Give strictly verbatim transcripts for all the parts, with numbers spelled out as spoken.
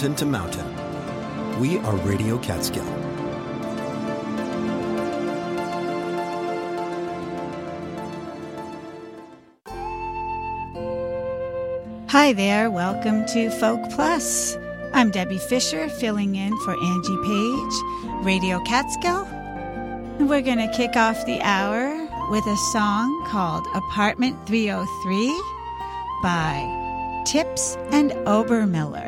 mountain to mountain. We are Radio Catskill. Hi there, welcome to Folk Plus. I'm Debbie Fisher, filling in for Angie Page, Radio Catskill. And we're going to kick off the hour with a song called Apartment three oh three by Tips and Obermiller.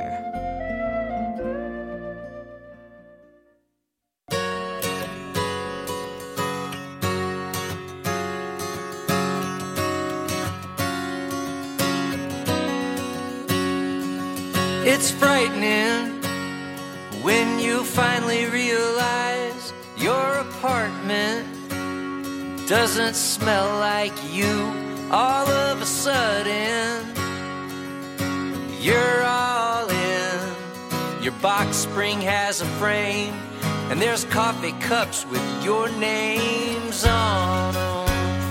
It's frightening when you finally realize your apartment doesn't smell like you. All of a sudden, you're all in. Your box spring has a frame, and there's coffee cups with your names on them.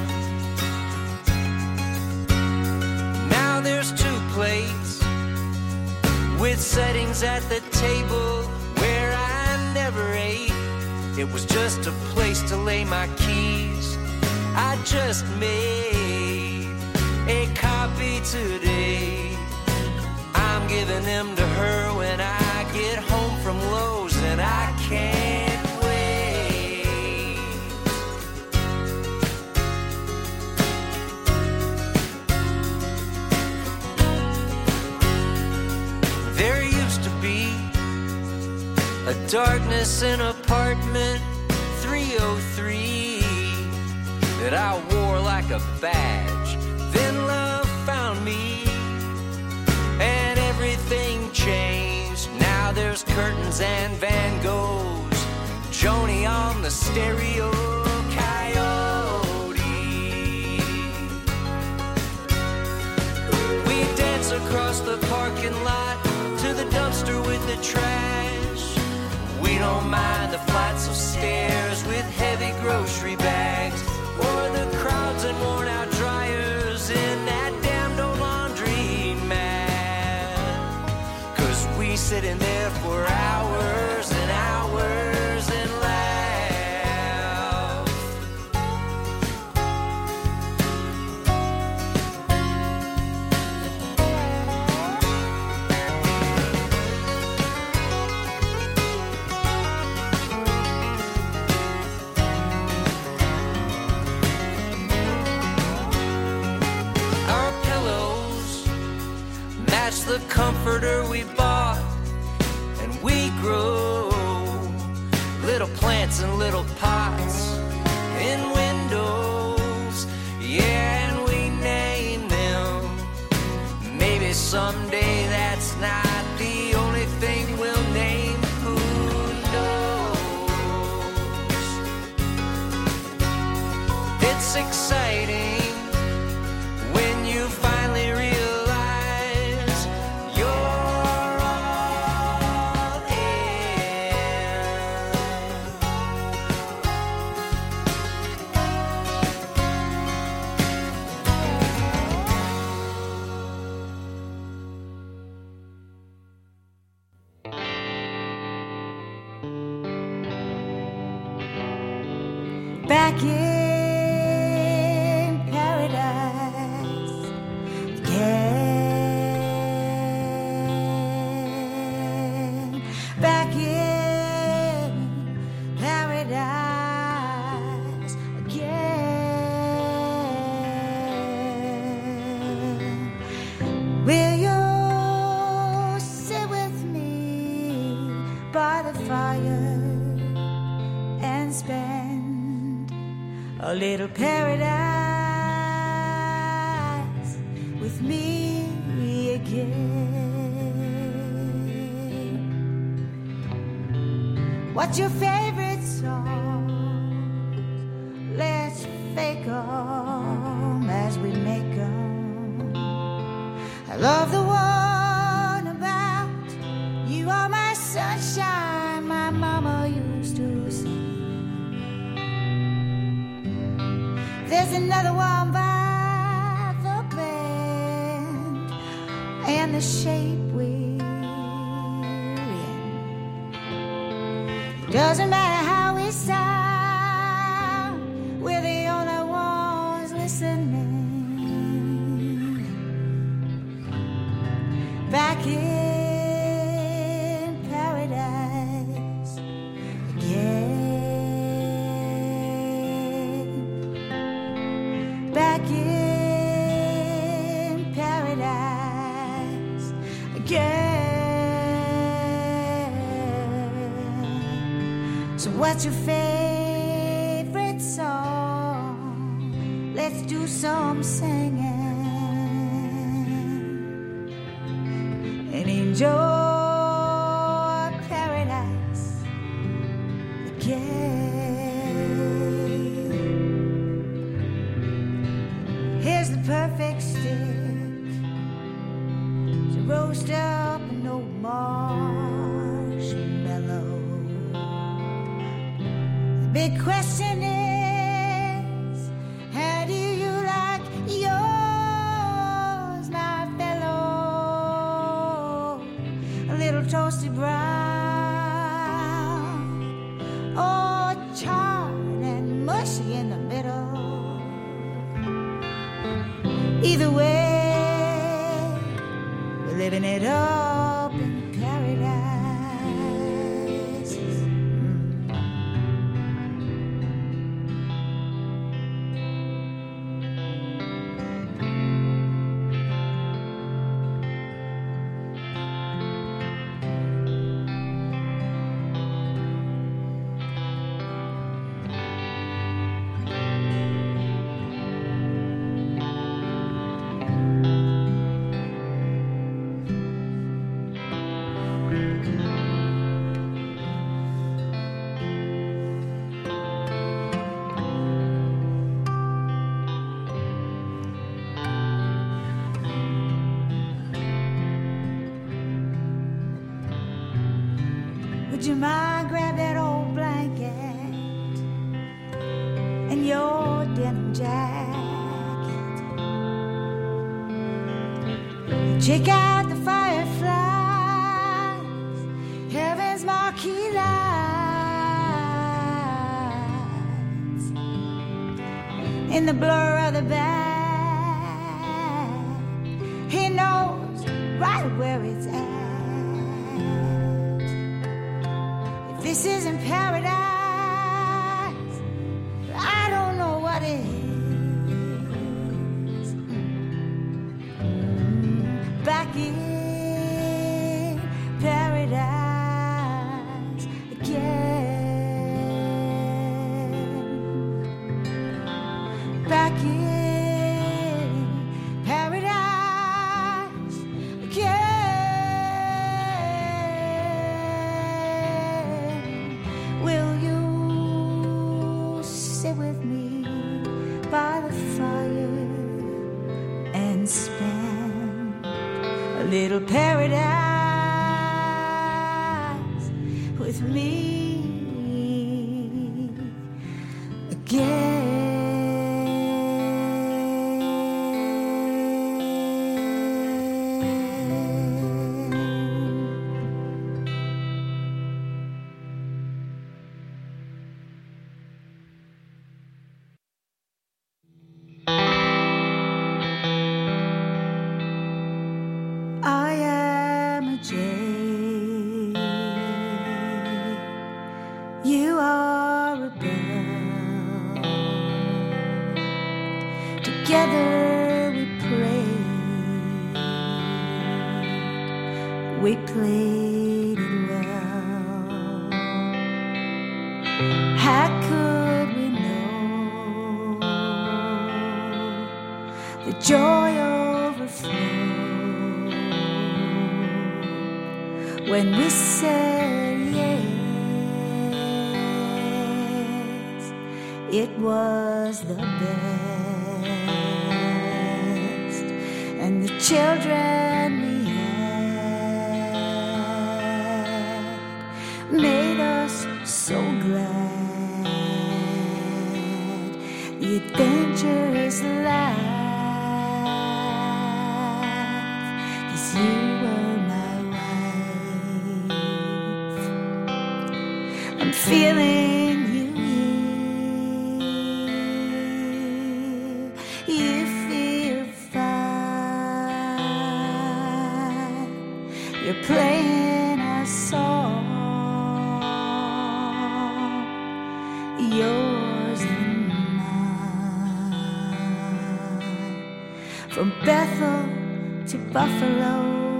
Now there's two plates with settings at the table where I never ate. It was just a place to lay my keys. I just made a copy today. I'm giving them to her when I get home from Lowe's, and I can't wait. There used to be a darkness in apartment three oh three that I wore like a badge. Then love found me and everything changed. Now there's curtains and Van Goghs, Joni on the stereo, Coyote. We dance across the parking lot to the dumpster with the trash. We don't mind the flights of stairs with heavy grocery bags, or the crowds and worn out dryers in that damned old laundry mat. Cause we sit in there for hours and hours and laugh. The comforter we bought, and we grow little plants in little pots in windows, yeah, and we name them. Maybe someday that's not the only thing we'll name. Who knows? It's exciting when you finally realize back in paradise again, back in paradise again. Will you sit with me by the fire and spend a little paradise with me again? What's your favorite song? Let's fake 'em as we make 'em. I love the one about you are my sunshine, my mama used to sing. There's another one by the band and the shape we Doesn't matter how we sound, we're the only ones listening. Back in paradise again. Back in paradise again. So what's your favorite song? Let's do some singing and enjoy paradise again. Here's the perfect stick to roast up an old marshmallow. The big question is, how do you like yours, my fellow? A little toasted brown, or charred and mushy in the middle. Either way, we're living it up in paradise. Would you mind grab that old blanket and your denim jacket? Check out the fireflies, heaven's marquee lights, in the blur of the band. He knows right where it's at. This isn't paradise, I don't know what is. Back in paradise again. Back in paradise again. With me by the fire and spend a little paradise with me again. I am a jay, you are a bell. Together we played, we played it well. How could we know the joy overflow when we said yes? It was the best, and the children we had made us so glad. The adventurous life, 'cause you were my wife. I'm feeling you here. You feel fine. You're playing a song, yours and mine. From Bethel to Buffalo,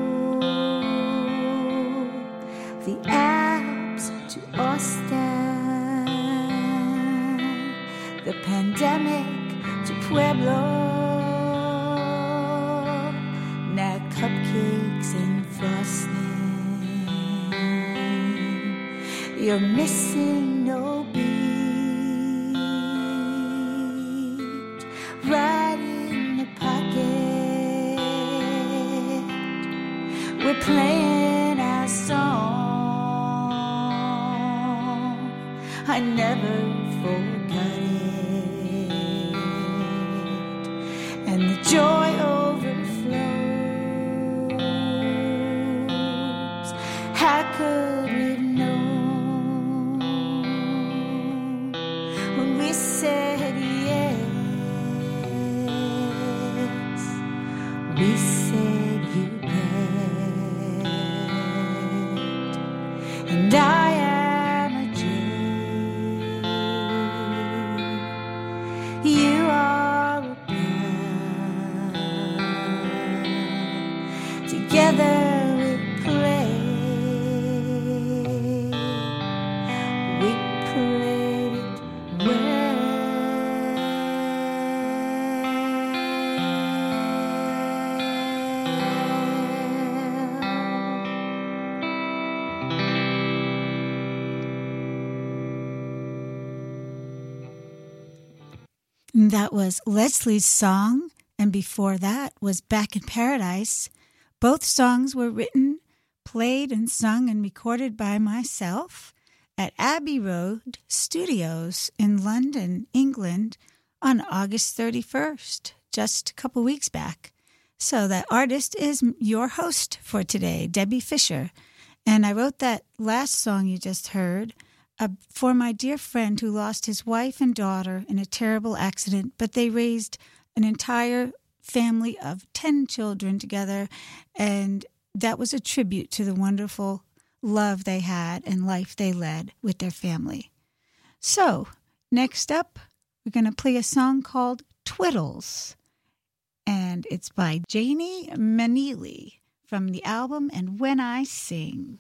the Alps to Austin, the pandemic to Pueblo, now cupcakes and frosting. You're missing no beat, right in the pocket. We're playing our song, I never forgot it, and the joy overflows. How could we've known when we said yes? We said you bet, and I am a J. You are a bird. Together we play. We played it well. That was Leslie's song, and before that was Back in Paradise. Both songs were written, played, and sung and recorded by myself at Abbey Road Studios in London, England, on August thirty-first, just a couple weeks back. So that artist is your host for today, Debbie Fisher. And I wrote that last song you just heard uh, for my dear friend who lost his wife and daughter in a terrible accident, but they raised an entire family of ten children together, and that was a tribute to the wonderful love they had and life they led with their family. So, next up, we're going to play a song called Twiddles, and it's by Janie Manili from the album And When I Sing.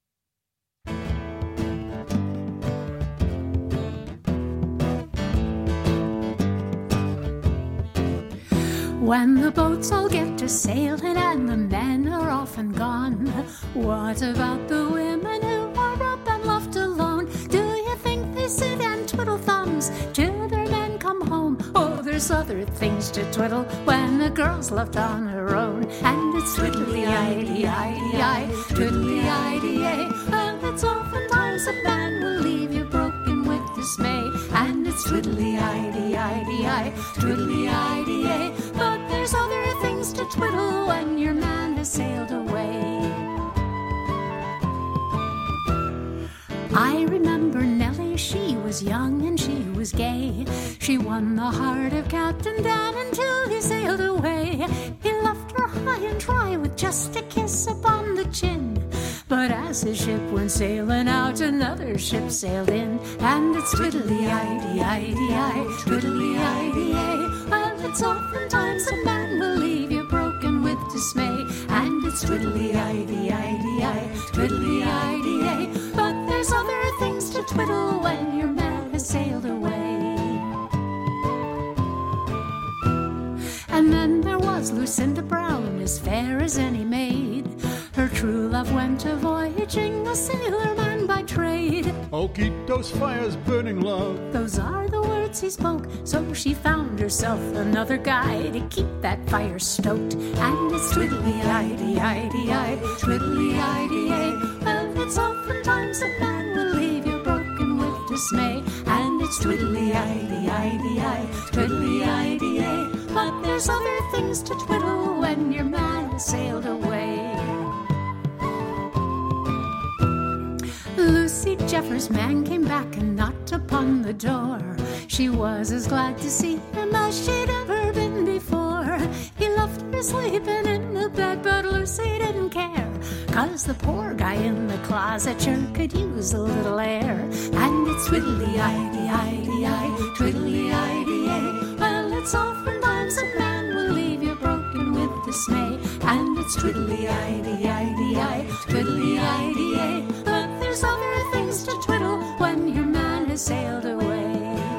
When the boats all get to sailing and the men are off and gone, what about the women who are up and left alone? Do you think they sit and twiddle thumbs till their men come home? Oh, there's other things to twiddle when the girl's left on her own. And it's twiddly-idee-idee-eye, twiddly-idee-ay, and it's oftentimes a man will leave you broken with dismay. And it's twiddly-idee-idee-eye, twiddly-idee-ay, but there's other things to twiddle when your man has sailed away. I remember Nellie, she was young and she was gay. She won the heart of Captain Dan until he sailed away. He left her high and dry with just a kiss upon the chin. But as his ship went sailing out, another ship sailed in. And it's twiddly-idee-idee-eye, twiddly-idee-ay, and it's oftentimes a man will leave you broken with dismay. And it's twiddly-idee-idee-eye, twiddly-idee-ay, but there's other things to twiddle when your man has sailed away. And then there was Lucinda Brown, as fair as any maid. Her true love went a-voyaging, a sailor man by trade. Oh, keep those fires burning, love. Those are the words he spoke, so she found herself another guy to keep that fire stoked. And it's twiddly-idee-idee-eye, twiddly-idee-ay, and it's oftentimes a man will leave you broken with dismay. And it's twiddly-idee-idee-eye, twiddly-idee-ay, but there's other things to twiddle when your man has sailed away. Lucy Jeffers' man came back and knocked upon the door. She was as glad to see him as she'd ever been before. He left her sleeping in the bed, but Lucy didn't care, 'cause the poor guy in the closet sure could use a little air. And it's twiddly-idee-idee-eye, twiddly-idee-ay. Well, it's oftentimes a man will leave you broken with dismay. And it's twiddly-idee-idee-eye, twiddly-idee-ay. But there's other things to twiddle when your man has sailed away.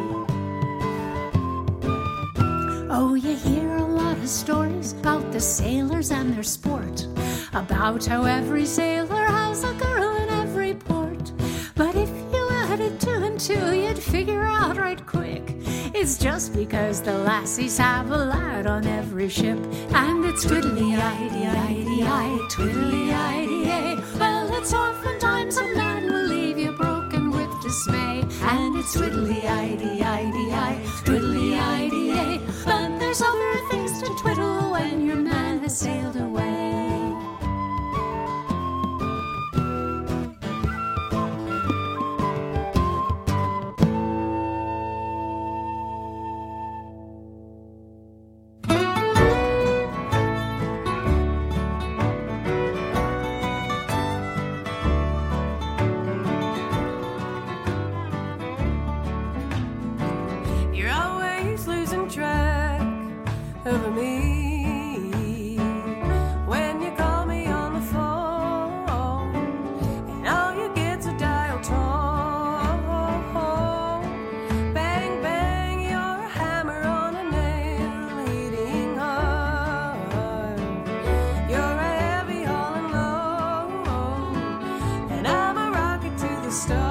Oh, you hear a lot of stories about the sailors and their sport, about how every sailor has a girl in every port. But if you added two and two, you'd figure out right quick it's just because the lassies have a lad on every ship. And it's twiddly-idee-idee-eye, twiddly-idee-ay. Well, it's oftentimes a man will leave you broken with dismay. And it's twiddly-idee-idee-eye, twiddly-idee-ay. But there's other things to twiddle when your man has sailed away. Over me when you call me on the phone, and all you get's a dial tone. Bang, bang, you're a hammer on a nail, hitting hard. You're a heavy hauling low, and I'm a rocket to the stars.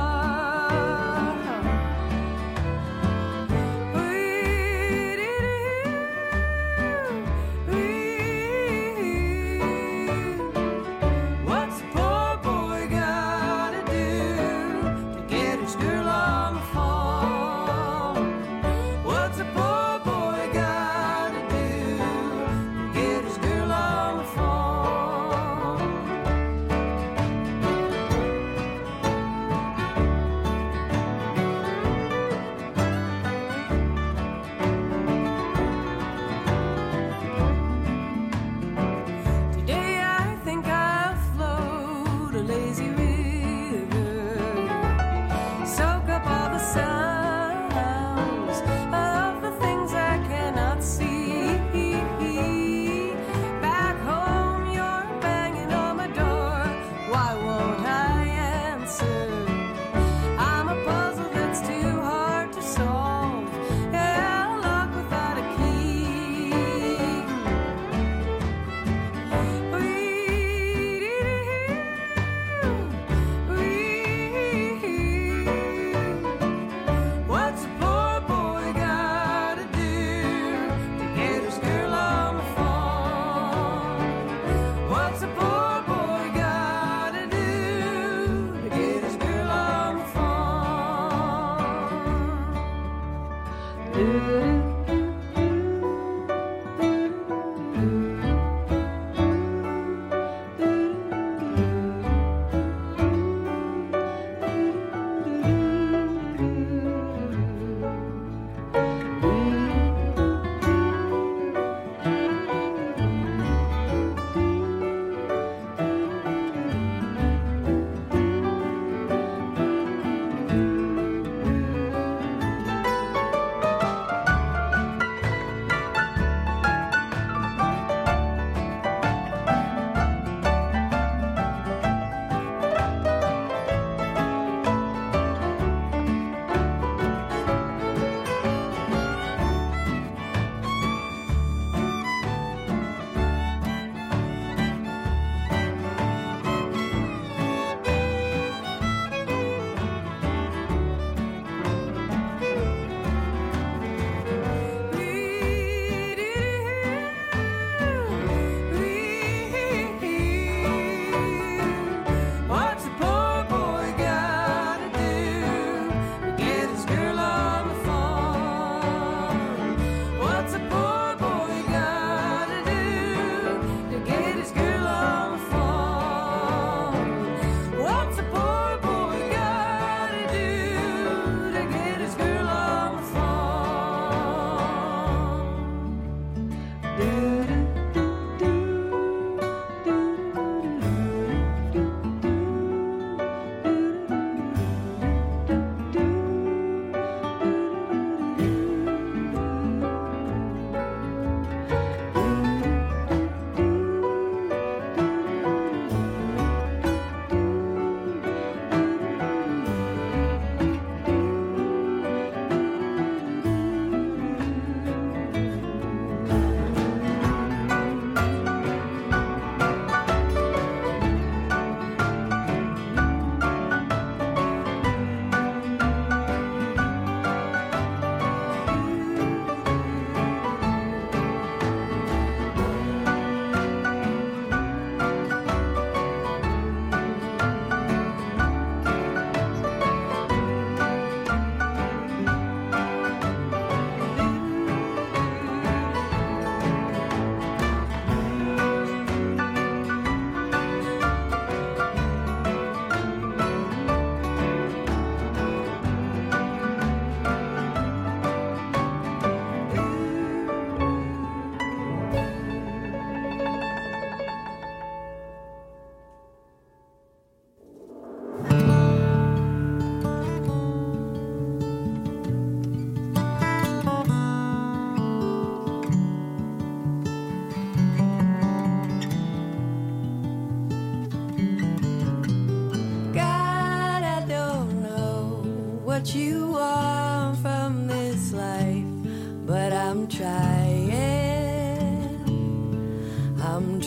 what you want from this life, but I'm trying, I'm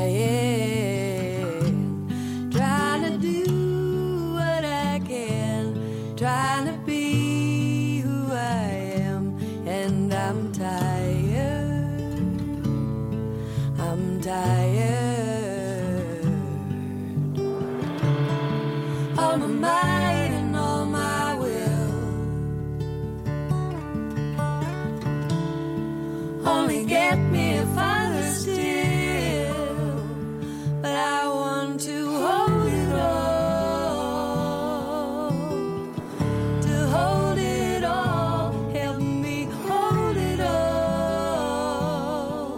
trying, trying to do what I can, trying to be who I am, and I'm tired, I'm tired. All my might and all my will, only get me farther still, but I want to hold it all, to hold it all, help me hold it all,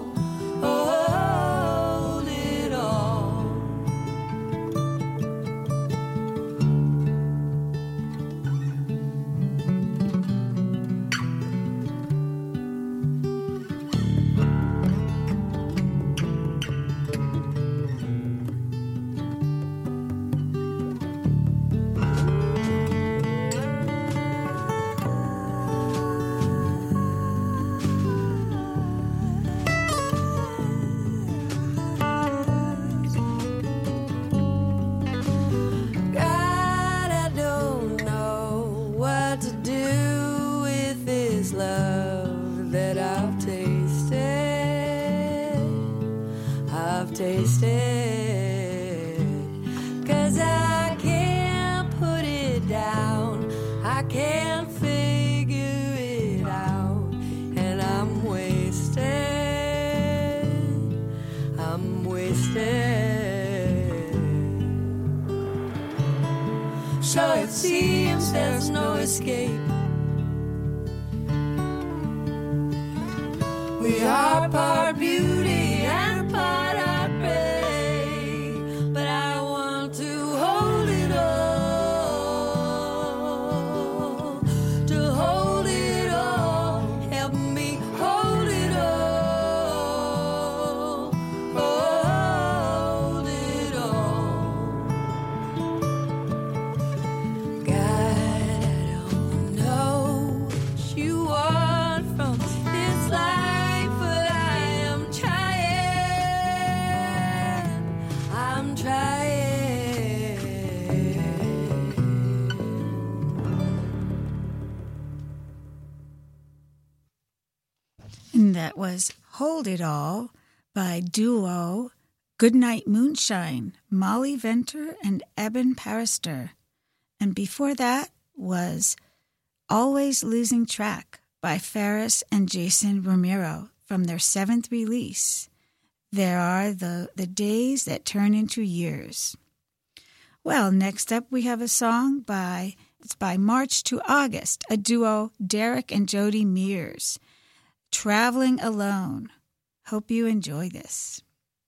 hold it all. God, I don't know what to do with this love that I've tasted, I've tasted, 'cause I can't put it down, I can't figure it out, and I'm wasted, I'm wasted. So it seems there's no escape. We are part beauty and part heartbreak, but I want to hold it all, to hold it all, help me hold it all, hold it all. God, I don't know what you want from this life, but I am trying, I'm trying. And that was Hold It All by duo Goodnight Moonshine, Molly Venter and Eben Parister. And before that was Always Losing Track by Ferris and Jason Romero from their seventh release, There Are the, the Days That Turn Into Years. Well, next up we have a song by, it's by March to August, a duo, Derek and Jody Mears, Traveling Alone. Hope you enjoy this.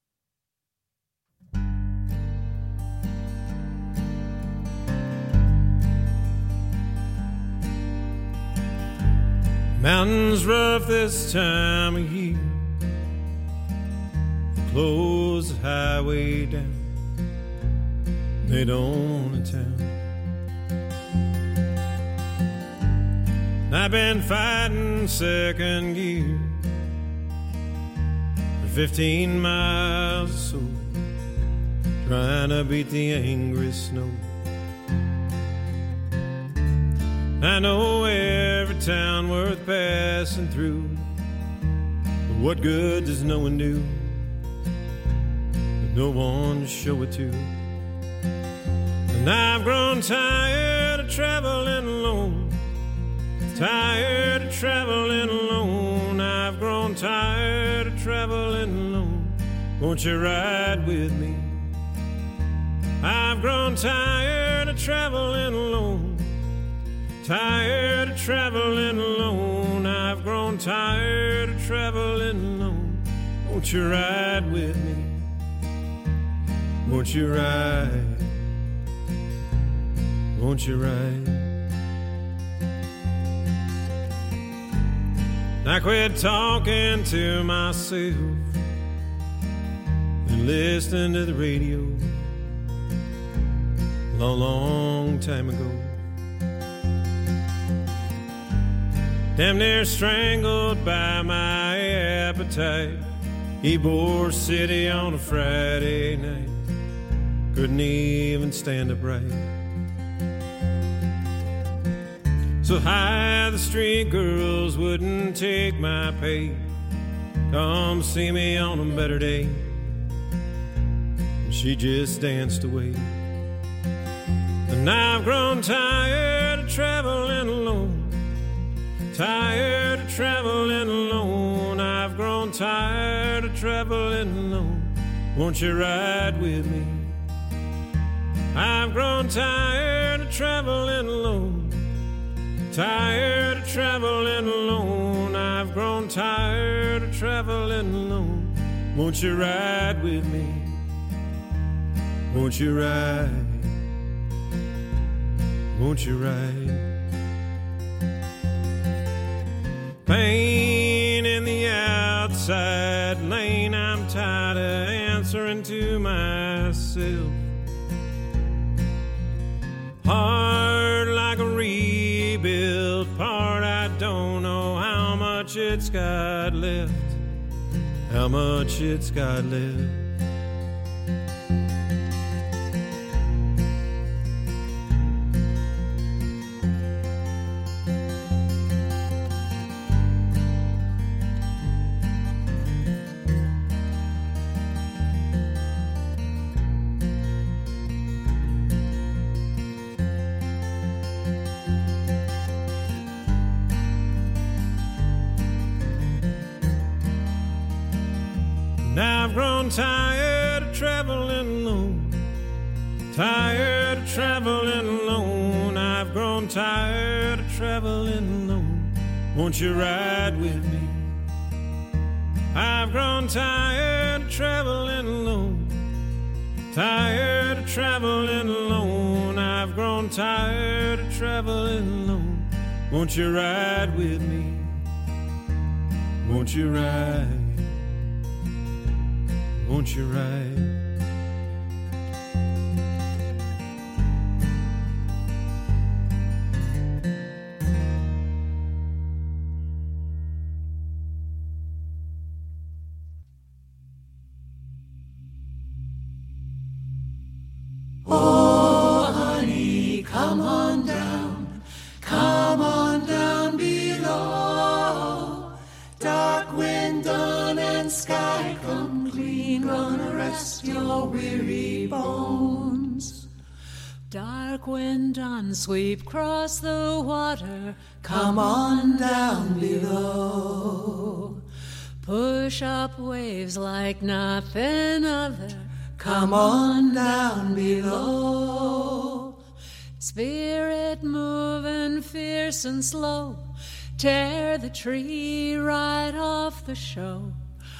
Mountains rough this time of year, close the highway down, they don't want a town. I've been fighting second gear for fifteen miles or so, trying to beat the angry snow. I know every town worth passing through, but what good does no one do with no one to show it to? And I've grown tired of traveling alone, tired of traveling alone. I've grown tired of traveling alone. Won't you ride with me? I've grown tired of traveling alone, tired of traveling alone. I've grown tired of traveling alone. Won't you ride with me? Won't you ride? Won't you ride? I quit talking to myself and listening to the radio a long, long time ago. damn near strangled by my appetite. Ybor City on a Friday night, couldn't even stand upright. So high the street girls wouldn't take my pay, come see me on a better day. And she just danced away. And I've grown tired of traveling alone, tired of traveling alone. I've grown tired of traveling alone. Won't you ride with me? I've grown tired of traveling alone, tired of traveling alone. I've grown tired of traveling alone. Won't you ride with me? Won't you ride? Won't you ride? Pain in the outside lane, I'm tired of answering to myself. Hard like a rebuilt part, I don't know how much it's got left, how much it's got left. I've grown tired of traveling alone, tired of traveling alone. I've grown tired of traveling alone. Won't you ride with me? I've grown tired of traveling alone, tired of traveling alone. I've grown tired of traveling alone. Won't you ride with me? Won't you ride? Won't you ride? Oh, honey, come on down, come on down below. Dark wind, dawn, and sky come clean, gonna rest your weary bones. Dark wind on sweep across the water, come on down below. Push up waves like nothing other, come on down below. Spirit moving fierce and slow, tear the tree right off the show.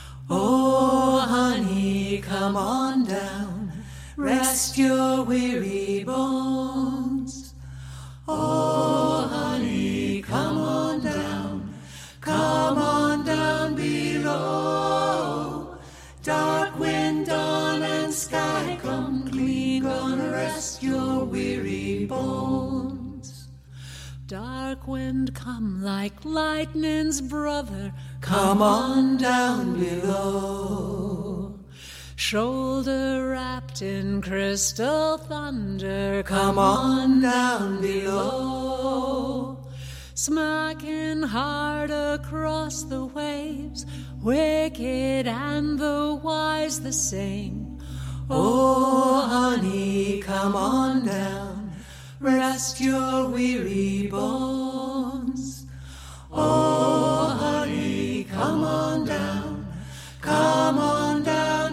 Oh, honey, come on down, rest your weary bones. Oh, honey, come on down, come on down below. Dark wind, dawn, and sky come clean, gonna rest your weary bones. Dark wind come like lightning's brother, come on down below. Shoulder wrapped in crystal thunder, come on down below. Smacking hard across the waves, wicked and the wise the same. Oh, honey, come on down, rest your weary bones. Oh, honey, come on down, come on down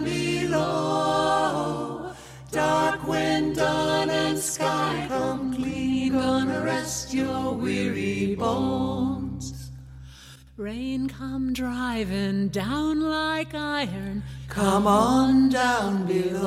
below. Dark wind, dawn, and sky come clean, gonna rest your weary bones. Rain come driving down like iron, come on down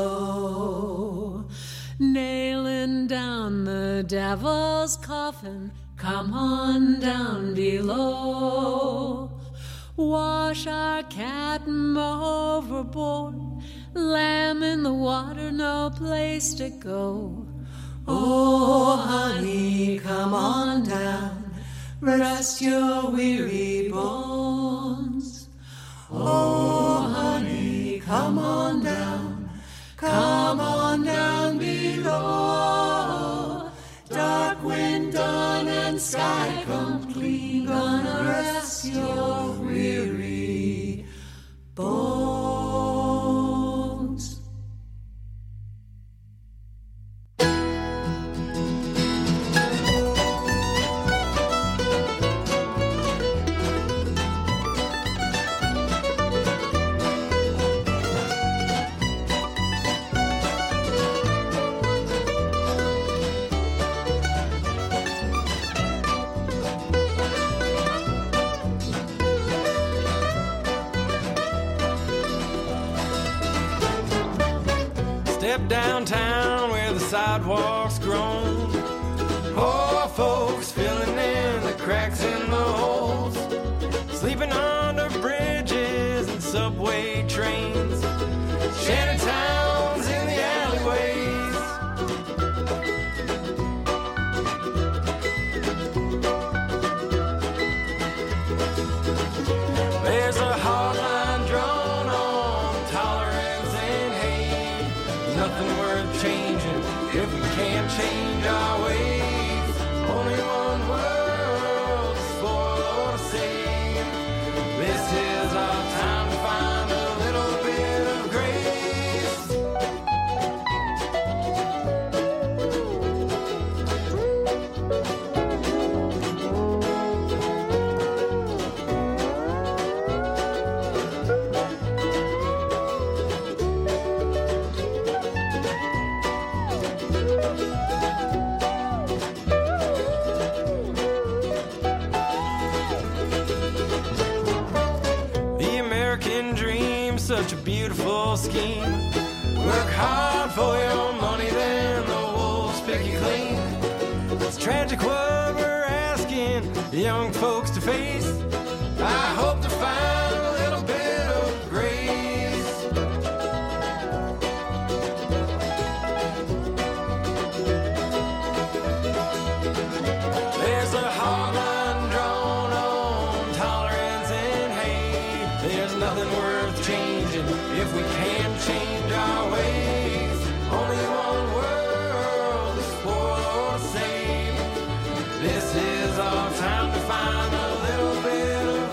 below. Nailing down the devil's coffin, come on down below. Wash our captain overboard, lamb in the water, no place to go. Oh, honey, come on down, rest your weary bones. Oh, honey, come on down, come on down below. Dark wind, dawn, and sky come clean, gonna rest your weary bones. Step downtown where the sidewalks groan. Poor folks filling in the cracks in the holes, sleeping under bridges and subway trains, shanty towns in the alleyways. There's a hotline drawn on tolerance and hate. Nothing worth changing if we can't change our ways. Only one world to spoil or to save. This is our time to find a little bit of grace. The American dream, such a beautiful scheme. Work hard for your money, then the wolves pick you clean. It's tragic what we're asking young folks to face. I hope to find a little bit of grace. There's a hotline drawn on tolerance and hate. There's nothing worth changing if we can't change our ways. Only one world to spoil or to save. This is our time to find a little bit of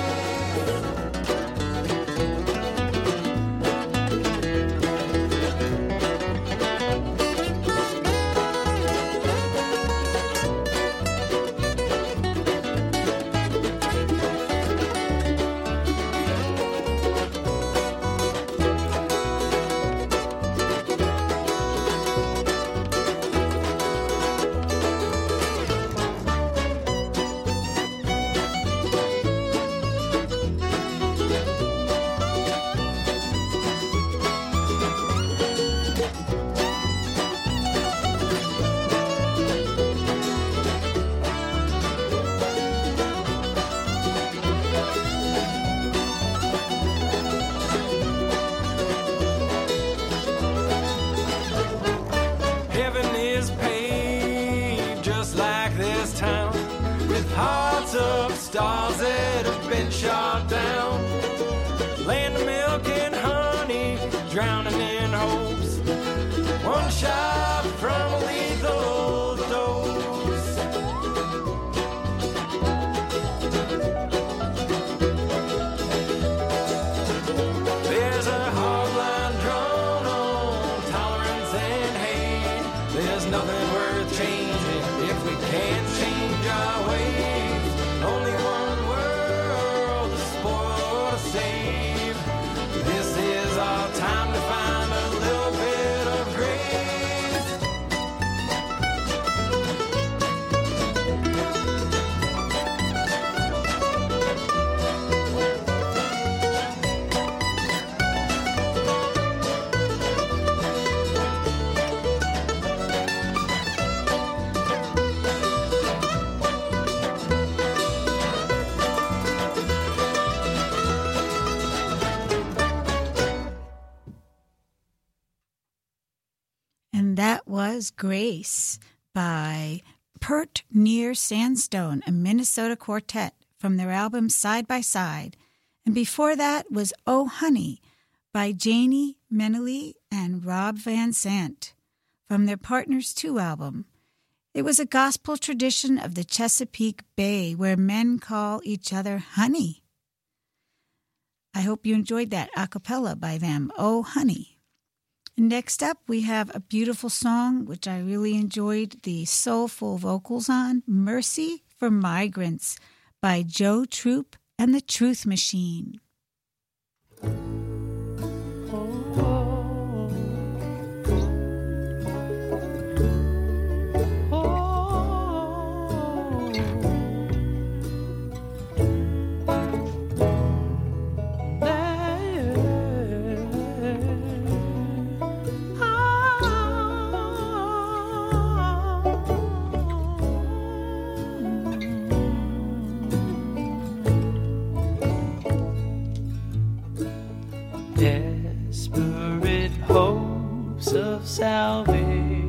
Heaven is paved just like this town, with hearts of stars that have been shot down. Land of milk and honey, drowning in hopes. One shot from a lethal dose. There's a hotline drawn on tolerance and hate. There's nothing worth changing if we can't change our ways. Only one world to spoil or to save. This is our time to find a little bit of grace. And that was Grace by Pert Near Sandstone, a Minnesota quartet from their album Side by Side. And before that was Oh Honey by Janie Menely and Rob Van Sant from their Partners two album. It was a gospel tradition of the Chesapeake Bay where men call each other honey. I hope you enjoyed that a cappella by them, Oh Honey. Next up, we have a beautiful song, which I really enjoyed the soulful vocals on, Mercy for Migrants by Joe Troop and the Truth Machine. Desperate hopes of salvation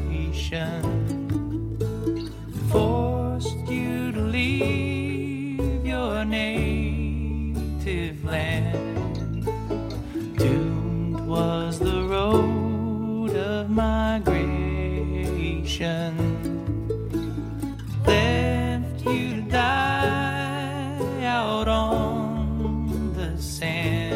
forced you to leave your native land. Doomed was the road of migration, left you to die out on the sand.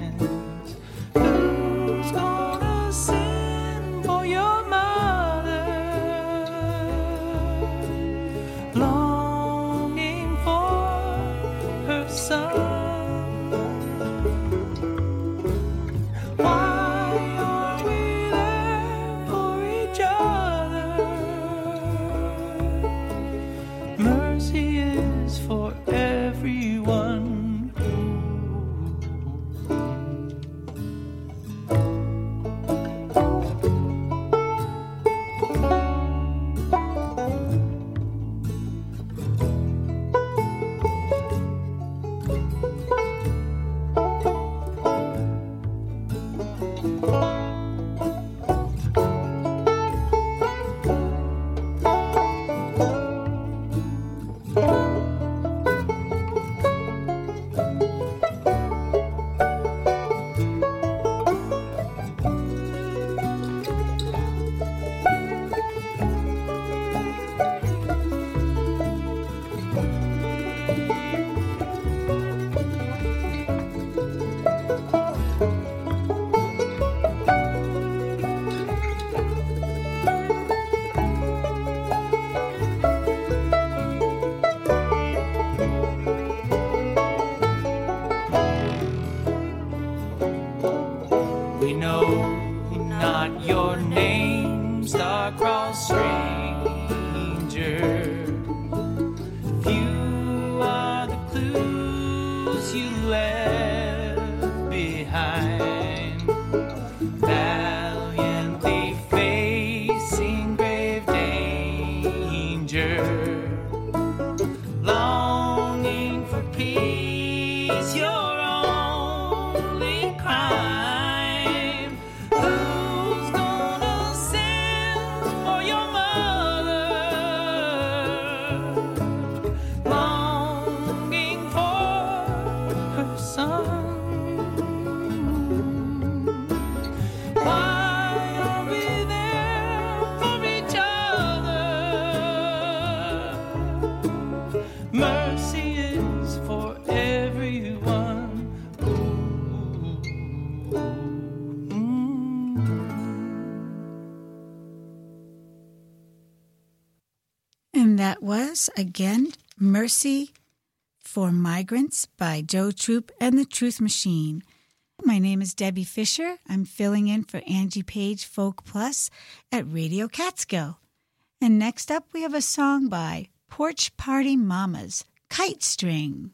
That was, again, Mercy for Migrants by Joe Troop and the Truth Machine. My name is Debbie Fisher. I'm filling in for Angie Page Folk Plus at Radio Catskill. And next up, we have a song by Porch Party Mamas, Kite String.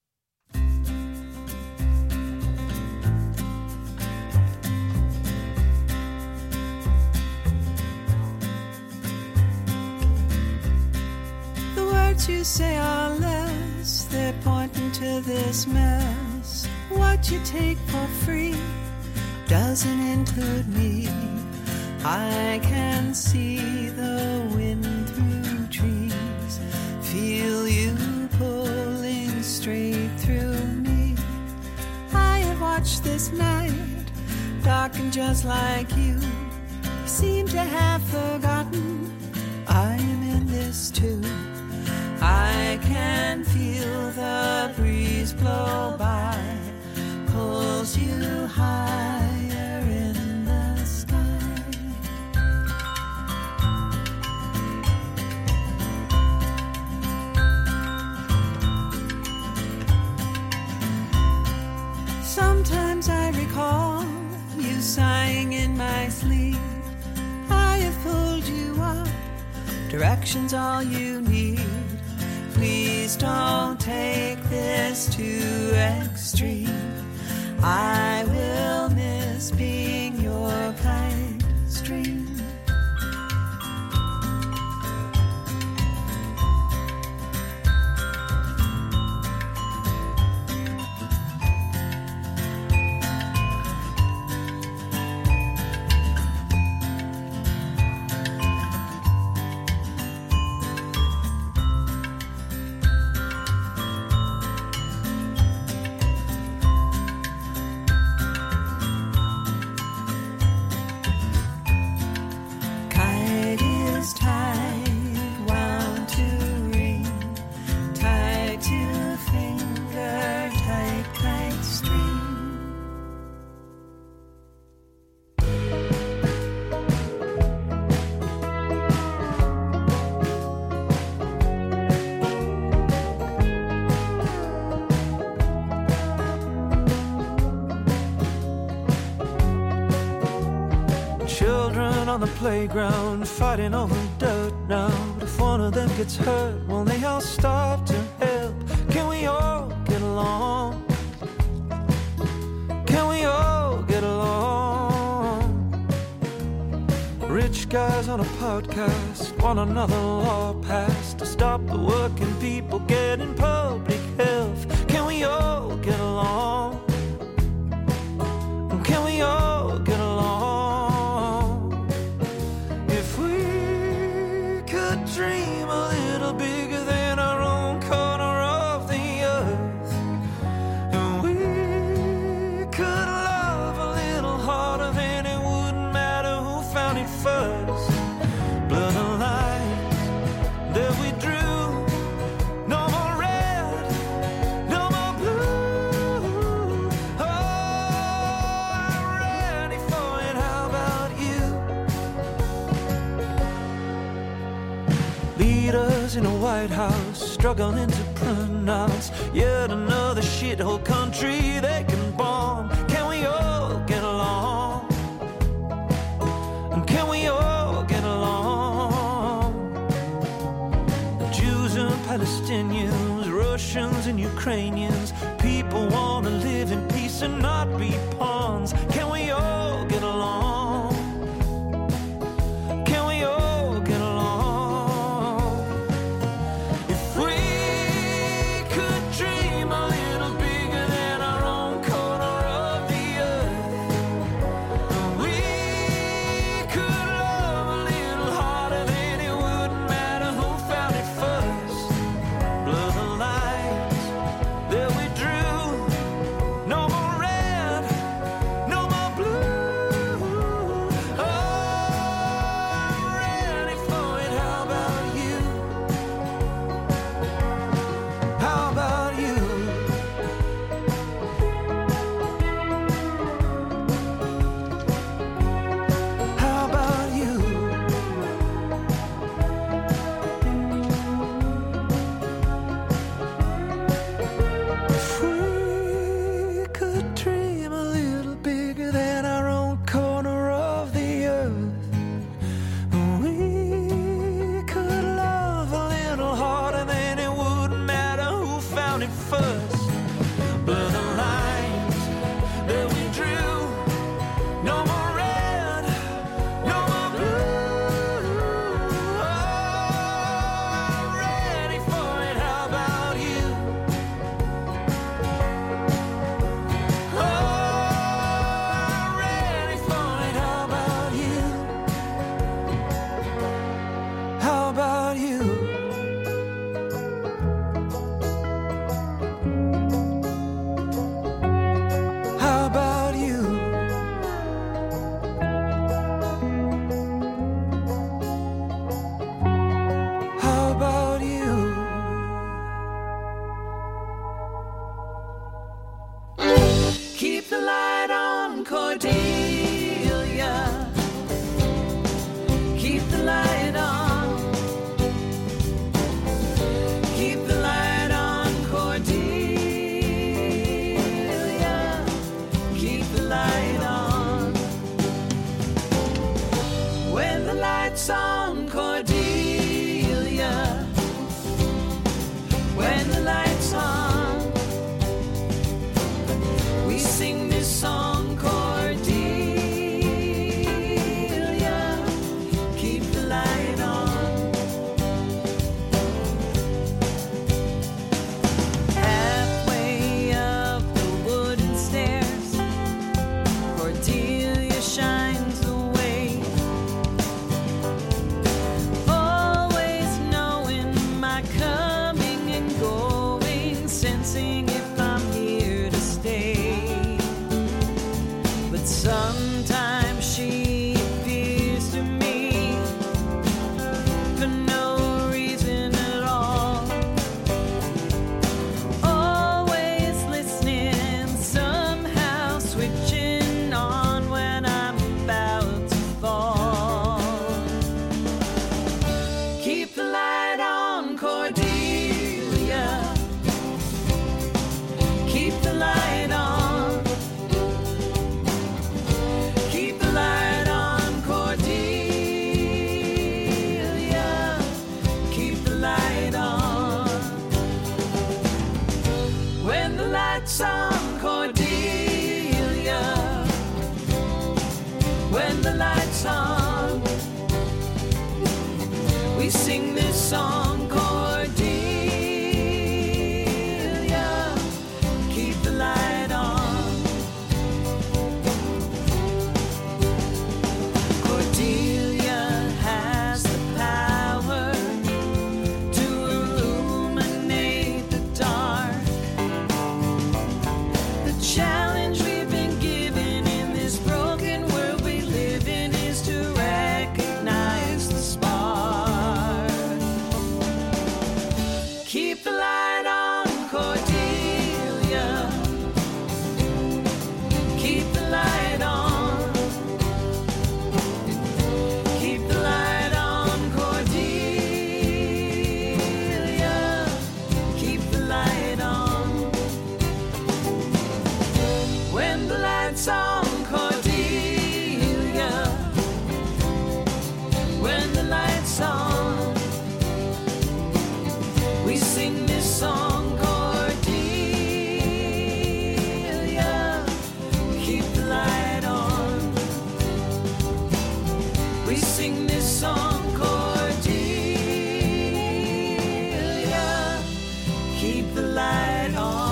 You say are less, they're pointing to this mess. What you take for free doesn't include me. I can see the wind through trees. talking just like you. You seem to have forgotten I am in this too. I can feel the breeze blow by, pulls you higher in the sky. Sometimes I recall you sighing in my sleep. I have pulled you up, direction's all you need. Please don't take this too extreme. I will miss being your kind stream. On the playground, fighting over dirt now. But if one of them gets hurt, will they all stop to help? Can we all get along? Can we all get along? Rich guys on a podcast want another law passed to stop the working people getting public health. Can we all get along? Can we all get along? Dream a little bigger than our own corner of the earth, and we could love a little harder, then it wouldn't matter who found it first. Blur the lines that we drew. No more red, no more blue. Oh, I'm ready for it. How about you? Leaders in a White House struggling to pronounce yet another shithole country they can bomb. Can we all get along? And can we all get along? Jews and Palestinians, Russians and Ukrainians, people want to live in peace and not be pawns. Can we all get along? Can we all get along? Blue. light's on, Cordelia. When the light's on, we sing this song, Cordelia. Keep the light on. Cordelia has the power to illuminate the dark. The challenge we've been given in this broken world we live in is to recognize the spark. Keep the light on, Cordelia. Keep the light on. Keep the light on, Cordelia. Keep the light on. When the light's on, Cordelia. When the light's on, we sing this song, Cordelia. Keep the light on. We sing this song, Cordelia. Keep the light on.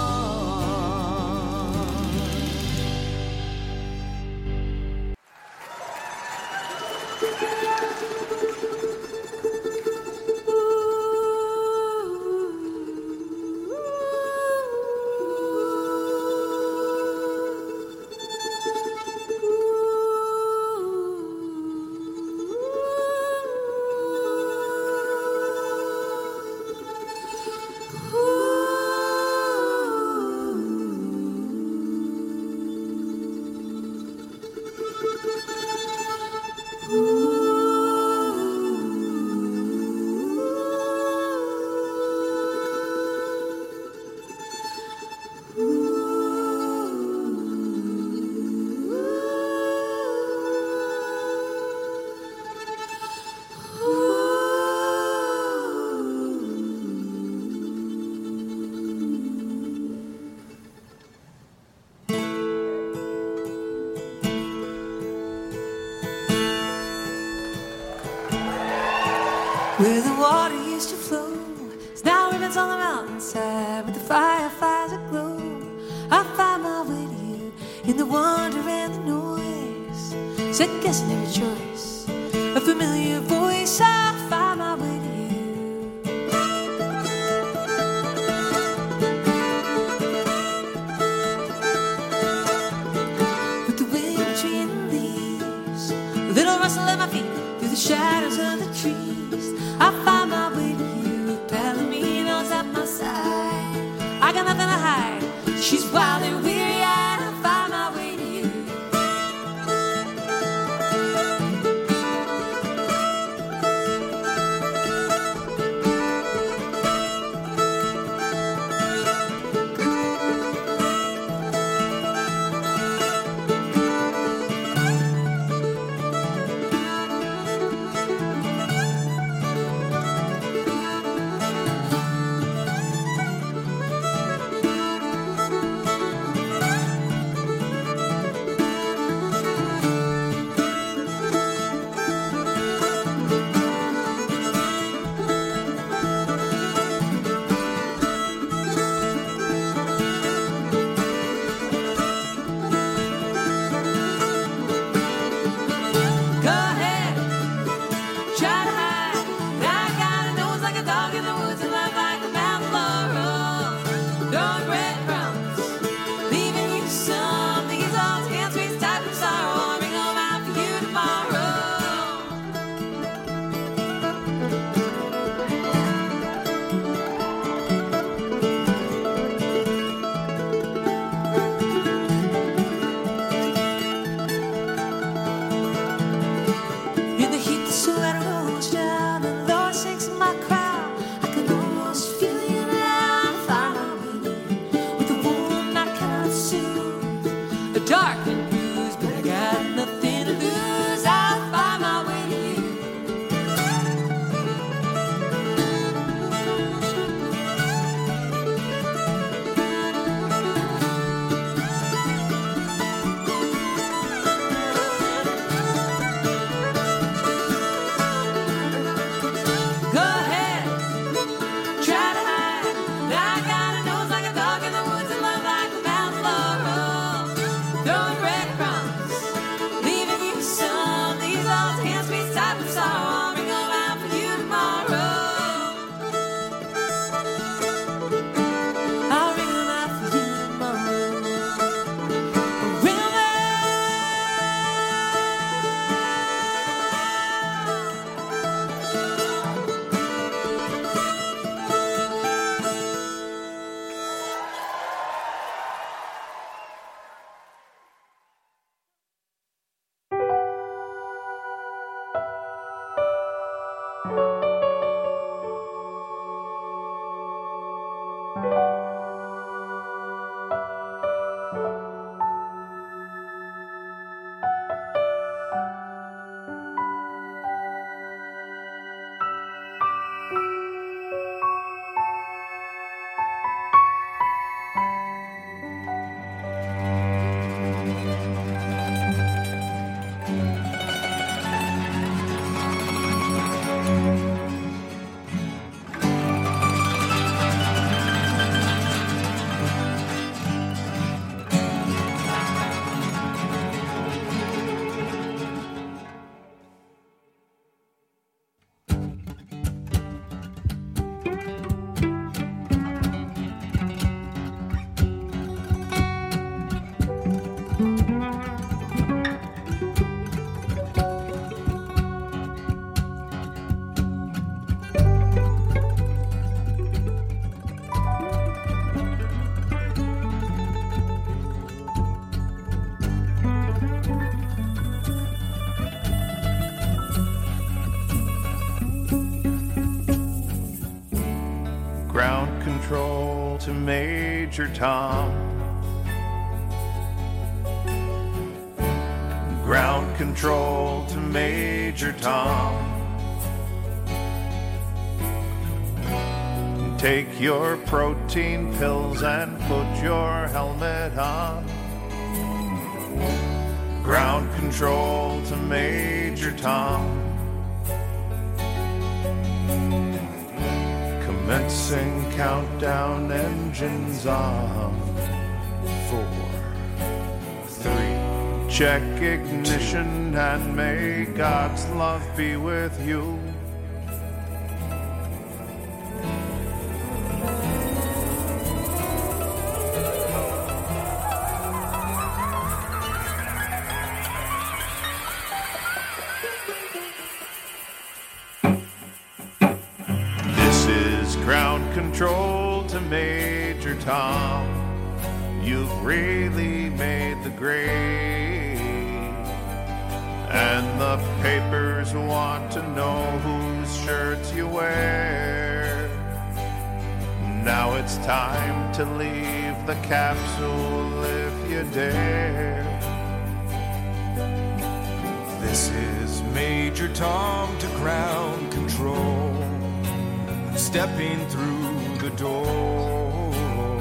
Where the water used to flow, there's now ribbons on the mountainside with the fireflies aglow. I find my way to you in the wonder and the noise, second guessing every choice, a familiar voice. I find my way to you. With the wind, tree and leaves, a little rustle at my feet through the shadows of the trees. I find my way to you, Palomino's at my side. I got nothing to hide, she's wild and weary-eyed. I find my way to you. Ground control to Major Tom. Ground control to Major Tom. Take your protein pills and put your helmet on. Ground control to Major Tom. Commencing countdown, engines on. Four, three, check ignition and may God's love be with you. Ground control to Major Tom. You've really made the grade, and the papers want to know whose shirts you wear. Now it's time to leave the capsule if you dare. This is Major Tom to ground control. Stepping through the door,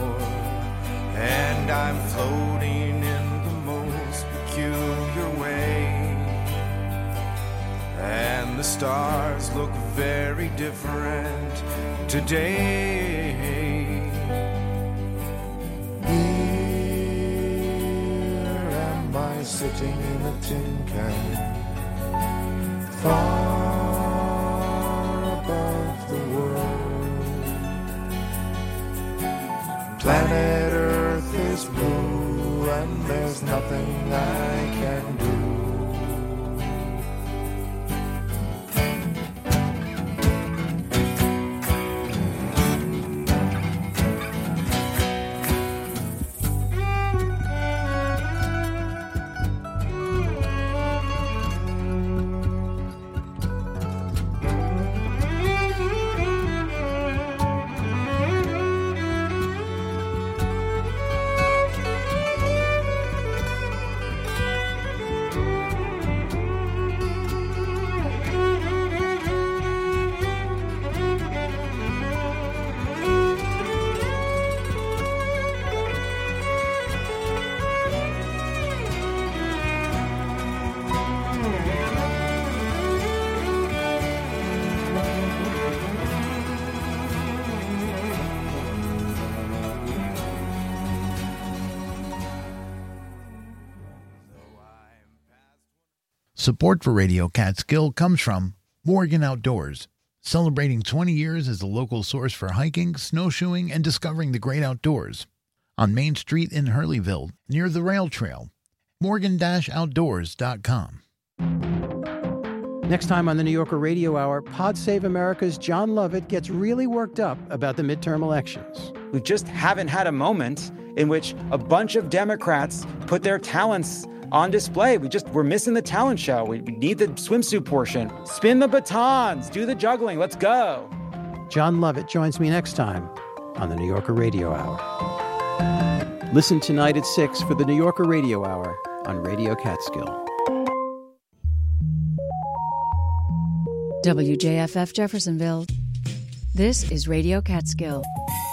and I'm floating in the most peculiar way, and the stars look very different today. Here am I sitting in a tin can, far above the world. Planet Earth is blue and there's nothing I can do. Support for Radio Catskill comes from Morgan Outdoors, celebrating twenty years as a local source for hiking, snowshoeing, and discovering the great outdoors. On Main Street in Hurleyville, near the rail trail. Morgan Outdoors dot com. Next time on the New Yorker Radio Hour, Pod Save America's John Lovett gets really worked up about the midterm elections. We just haven't had a moment in which a bunch of Democrats put their talents on display. We just, we're missing the talent show. We, we need the swimsuit portion. Spin the batons, do the juggling, let's go. John Lovett joins me next time on the New Yorker Radio Hour. Listen tonight at six for the New Yorker Radio Hour on Radio Catskill. W J F F Jeffersonville. This is Radio Catskill.